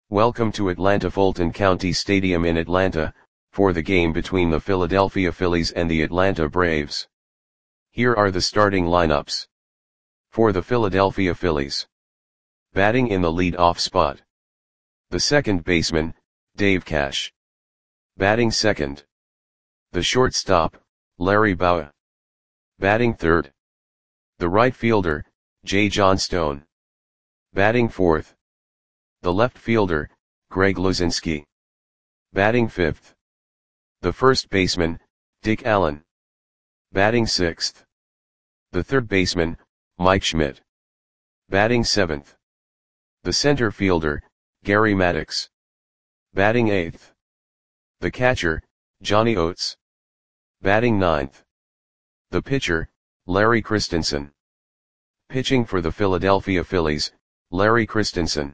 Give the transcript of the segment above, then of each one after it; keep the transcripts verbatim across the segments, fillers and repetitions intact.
Welcome to Atlanta Fulton County Stadium in Atlanta, for the game between the Philadelphia Phillies and the Atlanta Braves. Here are the starting lineups. For the Philadelphia Phillies. Batting in the lead-off spot. The second baseman, Dave Cash. Batting second. The shortstop, Larry Bowa. Batting third. The right fielder, Jay Johnstone. Batting fourth. The left fielder, Greg Luzinski. Batting fifth. The first baseman, Dick Allen. Batting sixth. The third baseman, Mike Schmidt. Batting seventh. The center fielder, Gary Maddox. Batting eighth. The catcher, Johnny Oates. Batting ninth. The pitcher, Larry Christensen. Pitching for the Philadelphia Phillies, Larry Christensen.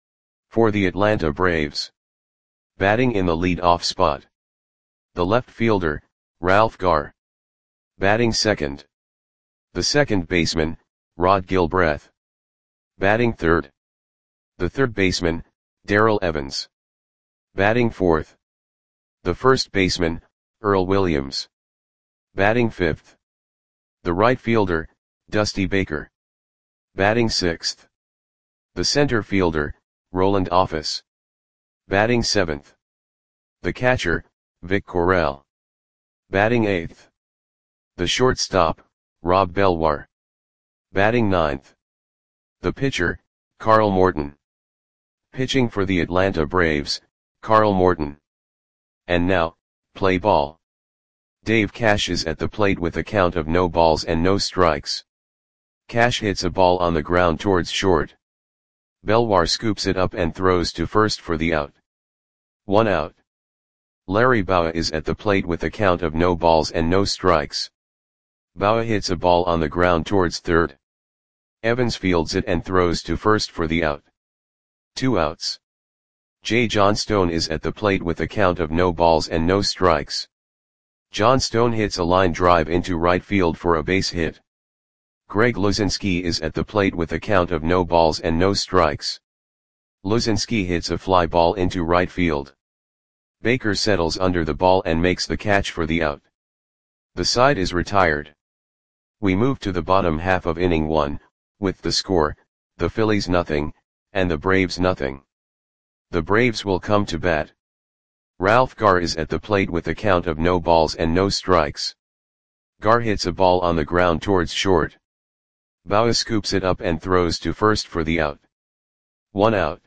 For the Atlanta Braves. Batting in the lead-off spot. The left fielder, Ralph Garr. Batting second. The second baseman, Rod Gilbreth. Batting third. The third baseman, Darrell Evans. Batting fourth. The first baseman, Earl Williams. Batting fifth. The right fielder, Dusty Baker. Batting sixth. The center fielder, Roland Office. Batting seventh. The catcher, Vic Correll. Batting eighth. The shortstop, Rob Belwar. Batting ninth. The pitcher, Carl Morton. Pitching for the Atlanta Braves, Carl Morton. And now, play ball. Dave Cash is at the plate with a count of no balls and no strikes. Cash hits a ball on the ground towards short. Belwar scoops it up and throws to first for the out. One out. Larry Bowa is at the plate with a count of no balls and no strikes. Bowa hits a ball on the ground towards third. Evans fields it and throws to first for the out. Two outs. Jay Johnstone is at the plate with a count of no balls and no strikes. Johnstone hits a line drive into right field for a base hit. Greg Luzinski is at the plate with a count of no balls and no strikes. Luzinski hits a fly ball into right field. Baker settles under the ball and makes the catch for the out. The side is retired. We move to the bottom half of inning one, with the score, the Phillies nothing, and the Braves nothing. The Braves will come to bat. Ralph Garr is at the plate with a count of no balls and no strikes. Garr hits a ball on the ground towards short. Bowa scoops it up and throws to first for the out. One out.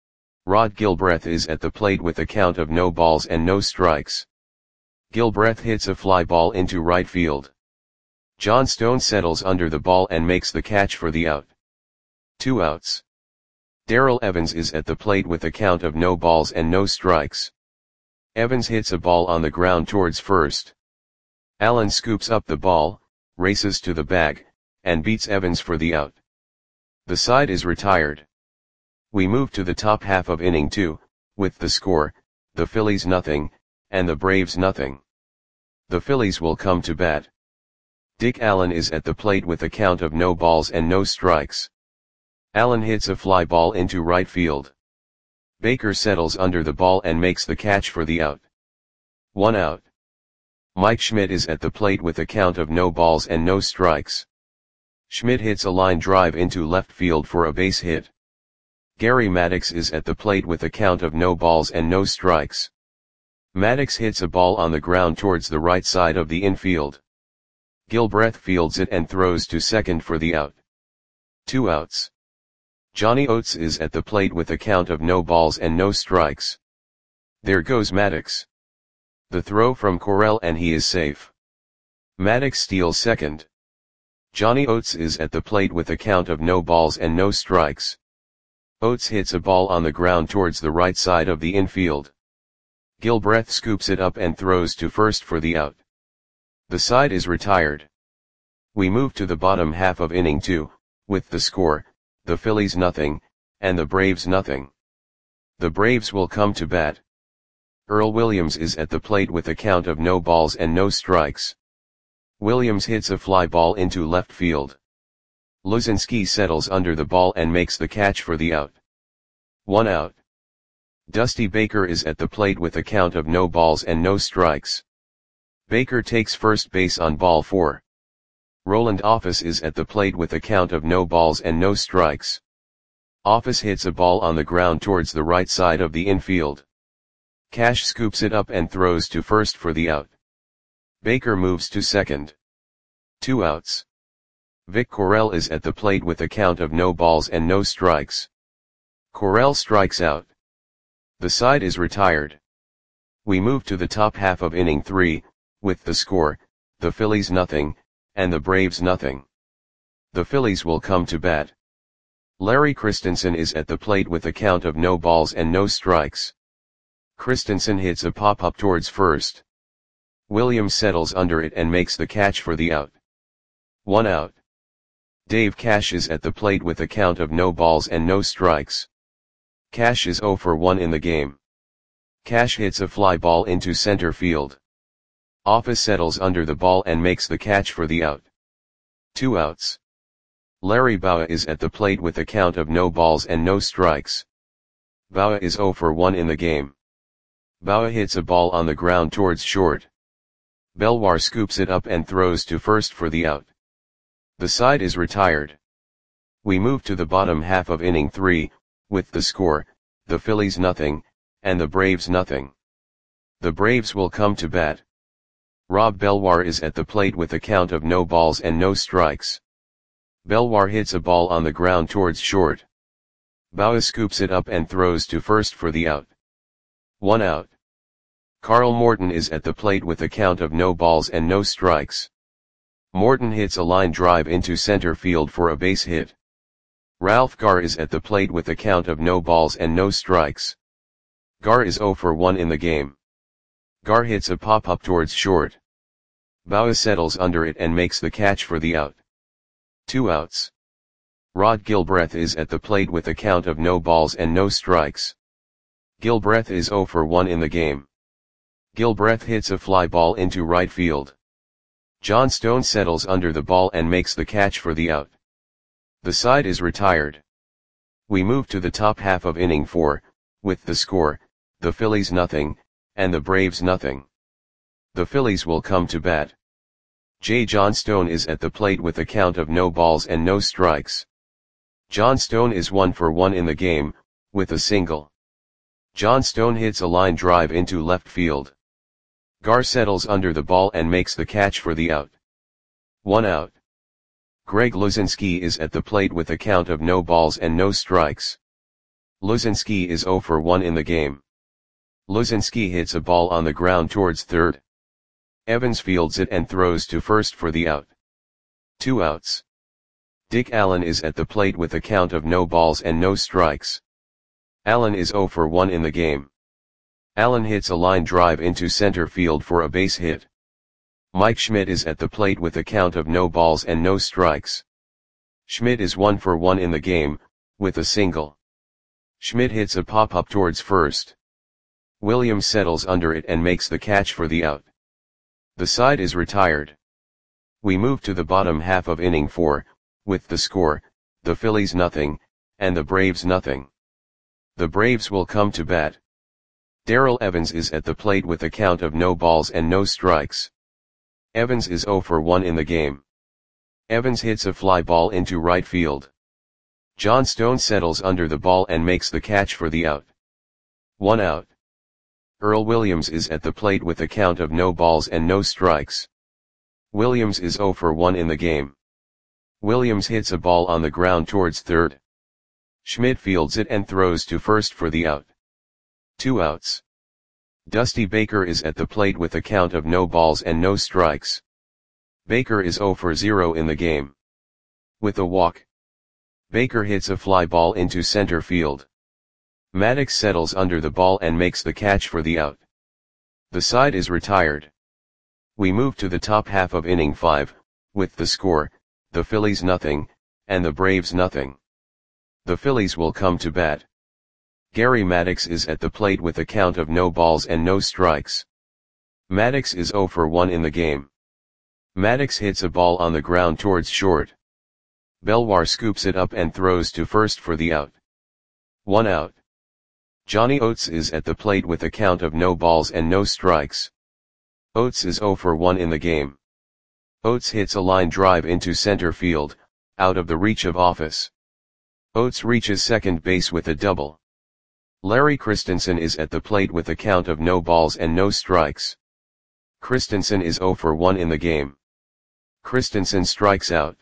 Rod Gilbreth is at the plate with a count of no balls and no strikes. Gilbreth hits a fly ball into right field. Johnstone settles under the ball and makes the catch for the out. Two outs. Darrell Evans is at the plate with a count of no balls and no strikes. Evans hits a ball on the ground towards first. Allen scoops up the ball, races to the bag, and beats Evans for the out. The side is retired. We move to the top half of inning two, with the score, the Phillies nothing, and the Braves nothing. The Phillies will come to bat. Dick Allen is at the plate with a count of no balls and no strikes. Allen hits a fly ball into right field. Baker settles under the ball and makes the catch for the out. One out. Mike Schmidt is at the plate with a count of no balls and no strikes. Schmidt hits a line drive into left field for a base hit. Gary Maddox is at the plate with a count of no balls and no strikes. Maddox hits a ball on the ground towards the right side of the infield. Gilbreth fields it and throws to second for the out. Two outs. Johnny Oates is at the plate with a count of no balls and no strikes. There goes Maddox. The throw from Correll and he is safe. Maddox steals second. Johnny Oates is at the plate with a count of no balls and no strikes. Oates hits a ball on the ground towards the right side of the infield. Gilbreth scoops it up and throws to first for the out. The side is retired. We move to the bottom half of inning two, with the score, the Phillies nothing, and the Braves nothing. The Braves will come to bat. Earl Williams is at the plate with a count of no balls and no strikes. Williams hits a fly ball into left field. Luzinski settles under the ball and makes the catch for the out. One out. Dusty Baker is at the plate with a count of no balls and no strikes. Baker takes first base on ball four. Roland Office is at the plate with a count of no balls and no strikes. Office hits a ball on the ground towards the right side of the infield. Cash scoops it up and throws to first for the out. Baker moves to second. Two outs. Vic Correll is at the plate with a count of no balls and no strikes. Correll strikes out. The side is retired. We move to the top half of inning three, with the score, the Phillies nothing, and the Braves nothing. The Phillies will come to bat. Larry Christensen is at the plate with a count of no balls and no strikes. Christensen hits a pop-up towards first. Williams settles under it and makes the catch for the out. One out. Dave Cash is at the plate with a count of no balls and no strikes. Cash is oh for one in the game. Cash hits a fly ball into center field. Office settles under the ball and makes the catch for the out. Two outs. Larry Bowa is at the plate with a count of no balls and no strikes. Bowa is oh for one in the game. Bowa hits a ball on the ground towards short. Belwar scoops it up and throws to first for the out. The side is retired. We move to the bottom half of inning three, with the score, the Phillies nothing, and the Braves nothing. The Braves will come to bat. Rob Belwar is at the plate with a count of no balls and no strikes. Belwar hits a ball on the ground towards short. Bowa scoops it up and throws to first for the out. One out. Carl Morton is at the plate with a count of no balls and no strikes. Morton hits a line drive into center field for a base hit. Ralph Garr is at the plate with a count of no balls and no strikes. Garr is oh for one in the game. Garr hits a pop-up towards short. Bowa settles under it and makes the catch for the out. Two outs. Rod Gilbreth is at the plate with a count of no balls and no strikes. Gilbreth is oh for one in the game. Gilbreth hits a fly ball into right field. John Stone settles under the ball and makes the catch for the out. The side is retired. We move to the top half of inning four, with the score, the Phillies nothing, and the Braves nothing. The Phillies will come to bat. J. John Stone is at the plate with a count of no balls and no strikes. John Stone is one for one in the game, with a single. John Stone hits a line drive into left field. Garr settles under the ball and makes the catch for the out. One out. Greg Luzinski is at the plate with a count of no balls and no strikes. Luzinski is oh for one in the game. Luzinski hits a ball on the ground towards third. Evans fields it and throws to first for the out. Two outs. Dick Allen is at the plate with a count of no balls and no strikes. Allen is oh for one in the game. Allen hits a line drive into center field for a base hit. Mike Schmidt is at the plate with a count of no balls and no strikes. Schmidt is one for one in the game, with a single. Schmidt hits a pop-up towards first. Williams settles under it and makes the catch for the out. The side is retired. We move to the bottom half of inning four, with the score, the Phillies nothing, and the Braves nothing. The Braves will come to bat. Darrell Evans is at the plate with a count of no balls and no strikes. Evans is oh for one in the game. Evans hits a fly ball into right field. John Stone settles under the ball and makes the catch for the out. One out. Earl Williams is at the plate with a count of no balls and no strikes. Williams is oh for one in the game. Williams hits a ball on the ground towards third. Schmidt fields it and throws to first for the out. Two outs. Dusty Baker is at the plate with a count of no balls and no strikes. Baker is oh for zero in the game. With a walk. Baker hits a fly ball into center field. Maddox settles under the ball and makes the catch for the out. The side is retired. We move to the top half of inning five, with the score, the Phillies nothing, and the Braves nothing. The Phillies will come to bat. Gary Maddox is at the plate with a count of no balls and no strikes. Maddox is oh for one in the game. Maddox hits a ball on the ground towards short. Belwar scoops it up and throws to first for the out. One out. Johnny Oates is at the plate with a count of no balls and no strikes. Oates is zero for one in the game. Oates hits a line drive into center field, out of the reach of Office. Oates reaches second base with a double. Larry Christensen is at the plate with a count of no balls and no strikes. Christensen is zero for one in the game. Christensen strikes out.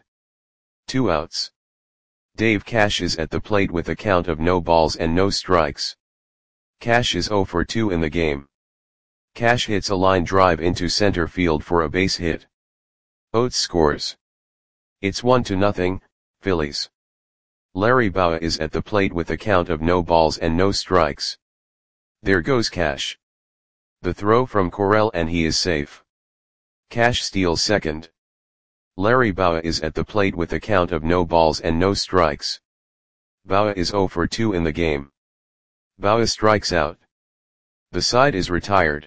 Two outs. Dave Cash is at the plate with a count of no balls and no strikes. Cash is zero for two in the game. Cash hits a line drive into center field for a base hit. Oates scores. It's one to nothing, Phillies. Larry Bowa is at the plate with a count of no balls and no strikes. There goes Cash. The throw from Correll and he is safe. Cash steals second. Larry Bowa is at the plate with a count of no balls and no strikes. Bowa is zero for two in the game. Bowa strikes out. The side is retired.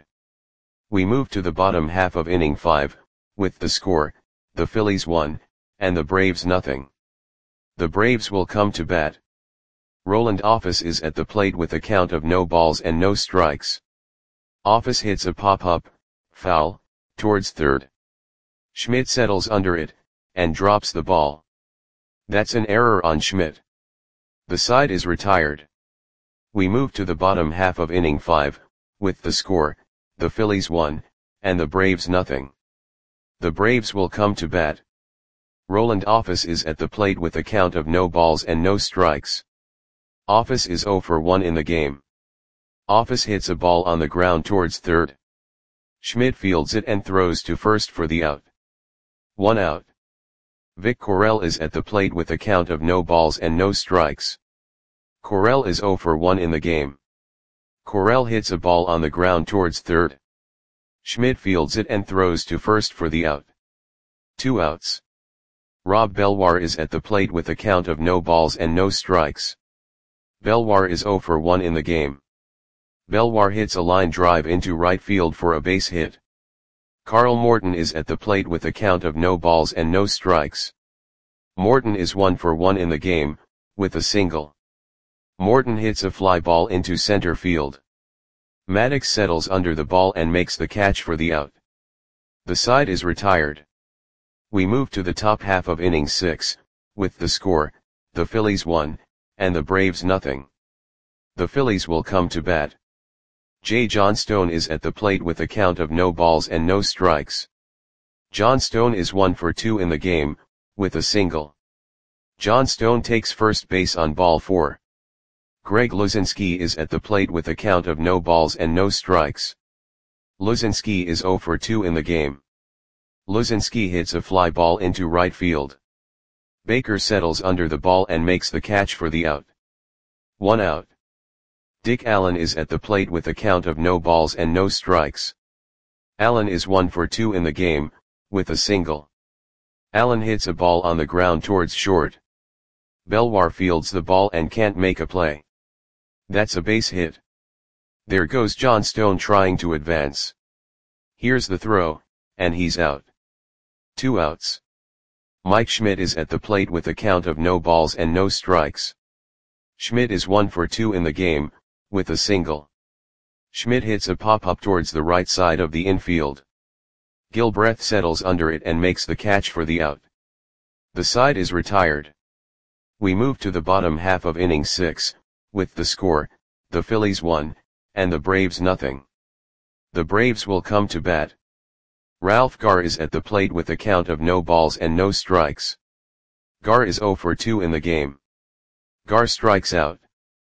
We move to the bottom half of inning five, with the score, the Phillies one, and the Braves nothing. The Braves will come to bat. Roland Office is at the plate with a count of no balls and no strikes. Office hits a pop-up, foul, towards third. Schmidt settles under it, and drops the ball. That's an error on Schmidt. The side is retired. We move to the bottom half of inning five, with the score, the Phillies one, and the Braves nothing. The Braves will come to bat. Roland Office is at the plate with a count of no balls and no strikes. Office is zero for one in the game. Office hits a ball on the ground towards third. Schmidt fields it and throws to first for the out. One out. Vic Correll is at the plate with a count of no balls and no strikes. Correll is zero for one in the game. Correll hits a ball on the ground towards third. Schmidt fields it and throws to first for the out. Two outs. Rob Belwar is at the plate with a count of no balls and no strikes. Belwar is zero for one in the game. Belwar hits a line drive into right field for a base hit. Carl Morton is at the plate with a count of no balls and no strikes. Morton is one for one in the game, with a single. Morton hits a fly ball into center field. Maddox settles under the ball and makes the catch for the out. The side is retired. We move to the top half of inning six, with the score, the Phillies one, and the Braves nothing. The Phillies will come to bat. Jay Johnstone is at the plate with a count of no balls and no strikes. Johnstone is one for two in the game, with a single. Johnstone takes first base on ball four. Greg Luzinski is at the plate with a count of no balls and no strikes. Luzinski is zero for two in the game. Luzinski hits a fly ball into right field. Baker settles under the ball and makes the catch for the out. One out. Dick Allen is at the plate with a count of no balls and no strikes. Allen is one for two in the game, with a single. Allen hits a ball on the ground towards short. Belwar fields the ball and can't make a play. That's a base hit. There goes Johnstone trying to advance. Here's the throw, and he's out. Two outs. Mike Schmidt is at the plate with a count of no balls and no strikes. Schmidt is one for two in the game, with a single. Schmidt hits a pop-up towards the right side of the infield. Gilbreth settles under it and makes the catch for the out. The side is retired. We move to the bottom half of inning six, with the score, the Phillies one, and the Braves nothing. The Braves will come to bat. Ralph Garr is at the plate with a count of no balls and no strikes. Garr is zero for two in the game. Garr strikes out.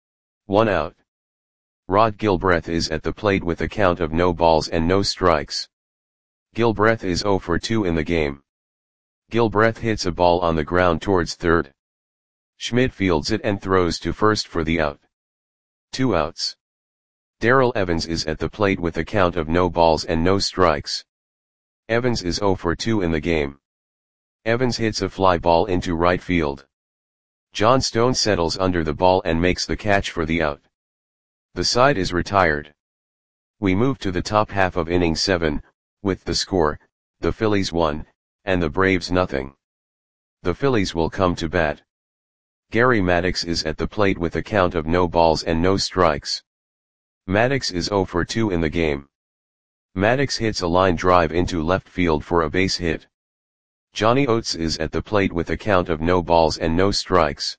One out. Rod Gilbreth is at the plate with a count of no balls and no strikes. Gilbreth is zero for two in the game. Gilbreth hits a ball on the ground towards third. Schmidt fields it and throws to first for the out. Two outs. Darrell Evans is at the plate with a count of no balls and no strikes. Evans is zero for two in the game. Evans hits a fly ball into right field. Johnstone settles under the ball and makes the catch for the out. The side is retired. We move to the top half of inning seven, with the score, the Phillies one, and the Braves nothing. The Phillies will come to bat. Gary Maddox is at the plate with a count of no balls and no strikes. Maddox is zero for two in the game. Maddox hits a line drive into left field for a base hit. Johnny Oates is at the plate with a count of no balls and no strikes.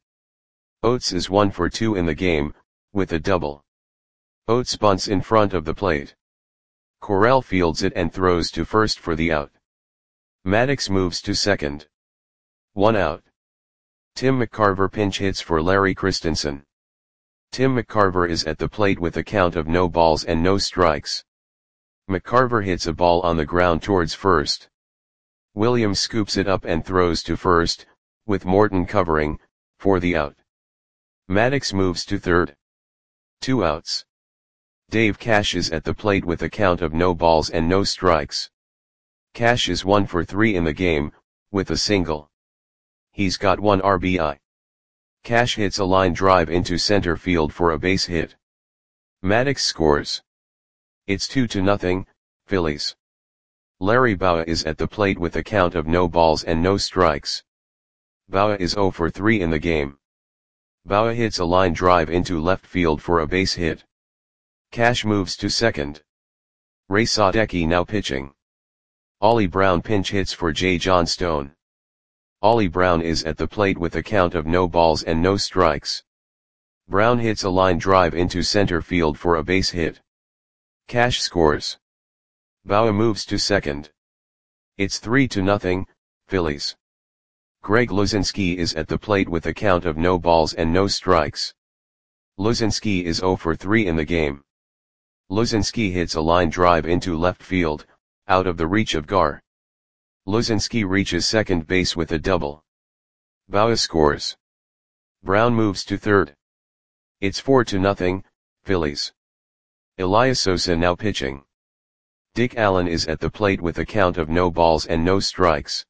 Oates is one for two in the game, with a double. Oates bunts in front of the plate. Correll fields it and throws to first for the out. Maddox moves to second. One out. Tim McCarver pinch hits for Larry Christensen. Tim McCarver is at the plate with a count of no balls and no strikes. McCarver hits a ball on the ground towards first. Williams scoops it up and throws to first, with Morton covering, for the out. Maddox moves to third. Two outs. Dave Cash is at the plate with a count of no balls and no strikes. Cash is one for three in the game, with a single. He's got one R B I. Cash hits a line drive into center field for a base hit. Maddox scores. It's two to nothing, Phillies. Larry Bowa is at the plate with a count of no balls and no strikes. Bowa is zero for three in the game. Bowa hits a line drive into left field for a base hit. Cash moves to second. Ray Sadecki now pitching. Ollie Brown pinch hits for Jay Johnstone. Ollie Brown is at the plate with a count of no balls and no strikes. Brown hits a line drive into center field for a base hit. Cash scores. Bowa moves to second. It's three to nothing, Phillies. Greg Luzinski is at the plate with a count of no balls and no strikes. Luzinski is zero for three in the game. Luzinski hits a line drive into left field, out of the reach of Gar. Luzinski reaches second base with a double. Bowa scores. Brown moves to third. It's four to nothing, Phillies. Elias Sosa now pitching. Dick Allen is at the plate with a count of no balls and no strikes.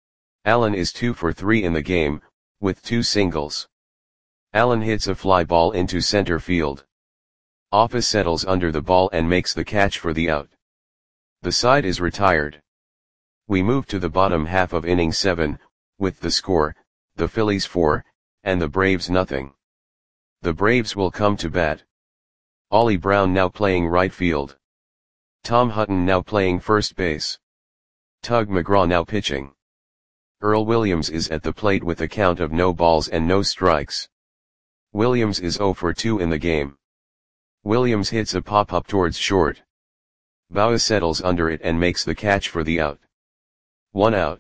Allen is two for three in the game, with two singles. Allen hits a fly ball into center field. Office settles under the ball and makes the catch for the out. The side is retired. We move to the bottom half of inning seven, with the score, the Phillies four, and the Braves nothing. The Braves will come to bat. Ollie Brown now playing right field. Tom Hutton now playing first base. Tug McGraw now pitching. Earl Williams is at the plate with a count of no balls and no strikes. Williams is zero for two in the game. Williams hits a pop-up towards short. Bowa settles under it and makes the catch for the out. One out.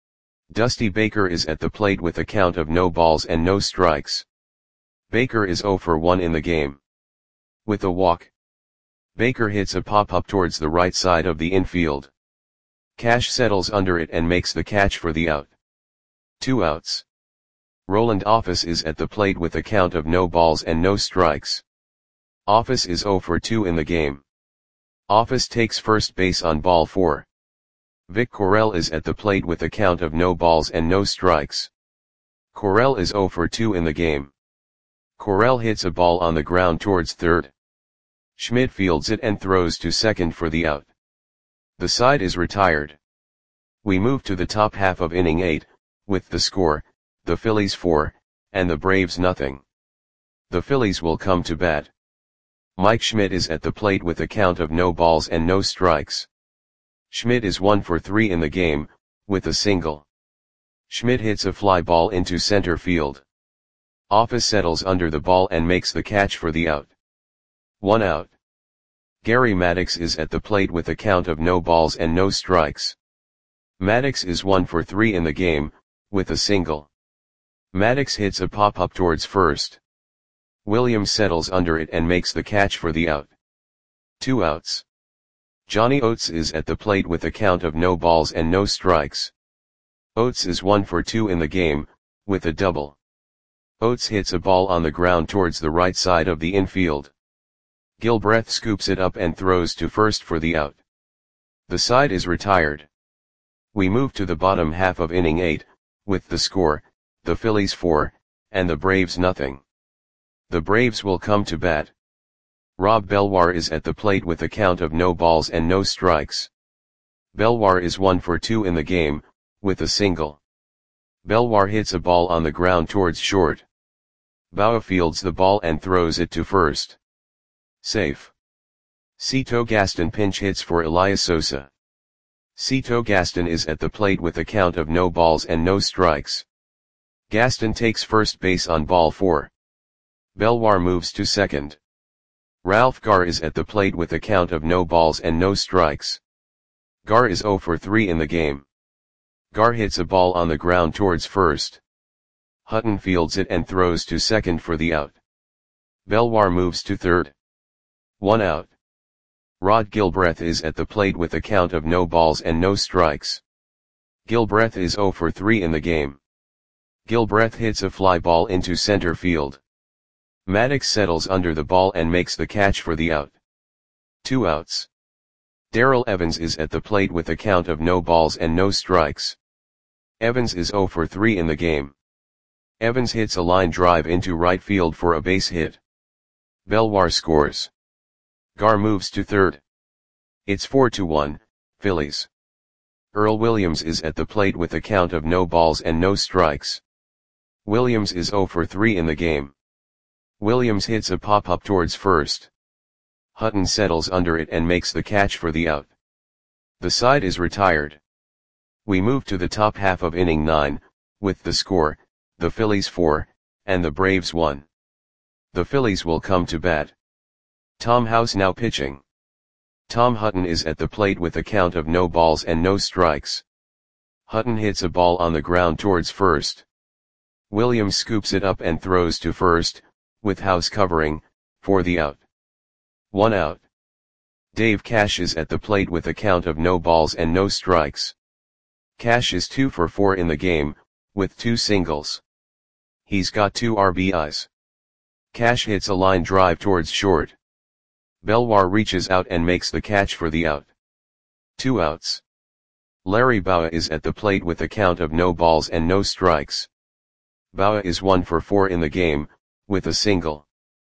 Dusty Baker is at the plate with a count of no balls and no strikes. Baker is zero for one in the game. With a walk. Baker hits a pop-up towards the right side of the infield. Cash settles under it and makes the catch for the out. Two outs. Roland Office is at the plate with a count of no balls and no strikes. Office is zero for two in the game. Office takes first base on ball four. Vic Correll is at the plate with a count of no balls and no strikes. Correll is zero for two in the game. Correll hits a ball on the ground towards third. Schmidt fields it and throws to second for the out. The side is retired. We move to the top half of inning eight, with the score, the Phillies four, and the Braves nothing. The Phillies will come to bat. Mike Schmidt is at the plate with a count of no balls and no strikes. Schmidt is one for three in the game, with a single. Schmidt hits a fly ball into center field. Office settles under the ball and makes the catch for the out. One out. Gary Maddox is at the plate with a count of no balls and no strikes. Maddox is one for three in the game, with a single. Maddox hits a pop-up towards first. Williams settles under it and makes the catch for the out. Two outs. Johnny Oates is at the plate with a count of no balls and no strikes. Oates is one for two in the game, with a double. Oates hits a ball on the ground towards the right side of the infield. Gilbreth scoops it up and throws to first for the out. The side is retired. We move to the bottom half of inning eight, with the score, the Phillies four, and the Braves nothing. The Braves will come to bat. Rob Belwar is at the plate with a count of no balls and no strikes. Belwar is one for two in the game, with a single. Belwar hits a ball on the ground towards short. Bowa fields the ball and throws it to first. Safe. Cito Gaston pinch hits for Elias Sosa. Cito Gaston is at the plate with a count of no balls and no strikes. Gaston takes first base on ball four. Belwar moves to second. Ralph Gar is at the plate with a count of no balls and no strikes. Gar is zero for three in the game. Gar hits a ball on the ground towards first. Hutton fields it and throws to second for the out. Belwar moves to third. One out. Rod Gilbreth is at the plate with a count of no balls and no strikes. Gilbreth is zero for three in the game. Gilbreth hits a fly ball into center field. Maddox settles under the ball and makes the catch for the out. Two outs. Darrell Evans is at the plate with a count of no balls and no strikes. Evans is zero for three in the game. Evans hits a line drive into right field for a base hit. Belwar scores. Gar moves to third. It's four to one, Phillies. Earl Williams is at the plate with a count of no balls and no strikes. Williams is zero for three in the game. Williams hits a pop-up towards first. Hutton settles under it and makes the catch for the out. The side is retired. We move to the top half of inning nine, with the score, the Phillies four, and the Braves one. The Phillies will come to bat. Tom House now pitching. Tom Hutton is at the plate with a count of no balls and no strikes. Hutton hits a ball on the ground towards first. Williams scoops it up and throws to first, with House covering, for the out. One out. Dave Cash is at the plate with a count of no balls and no strikes. Cash is two for four in the game, with two singles. He's got two R B Is. Cash hits a line drive towards short. Belwar reaches out and makes the catch for the out. Two outs. Larry Bowa is at the plate with a count of no balls and no strikes. Bowa is one for four in the game, with a single.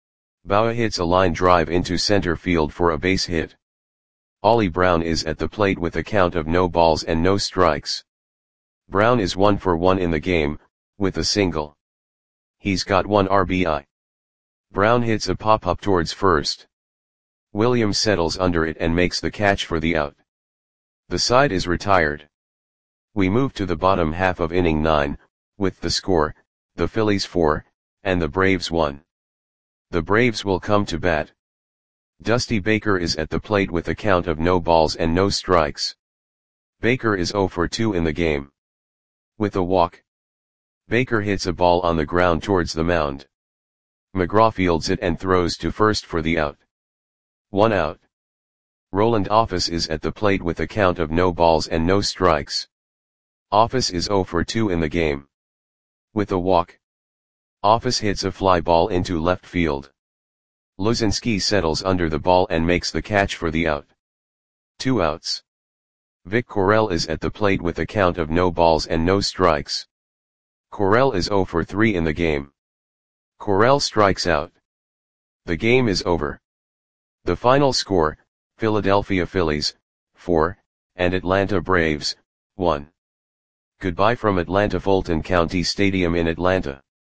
Bowa hits a line drive into center field for a base hit. Ollie Brown is at the plate with a count of no balls and no strikes. Brown is one for one in the game, with a single. He's got one R B I. Brown hits a pop-up towards first. Williams settles under it and makes the catch for the out. The side is retired. We move to the bottom half of inning nine, with the score, the Phillies four, and the Braves one. The Braves will come to bat. Dusty Baker is at the plate with a count of no balls and no strikes. Baker is zero for two in the game. With a walk. Baker hits a ball on the ground towards the mound. McGraw fields it and throws to first for the out. One out. Roland Office is at the plate with a count of no balls and no strikes. Office is zero for two in the game. With a walk. Office hits a fly ball into left field. Luzinski settles under the ball and makes the catch for the out. Two outs. Vic Correll is at the plate with a count of no balls and no strikes. Correll is zero for three in the game. Correll strikes out. The game is over. The final score, Philadelphia Phillies, four, and Atlanta Braves, one. Goodbye from Atlanta Fulton County Stadium in Atlanta.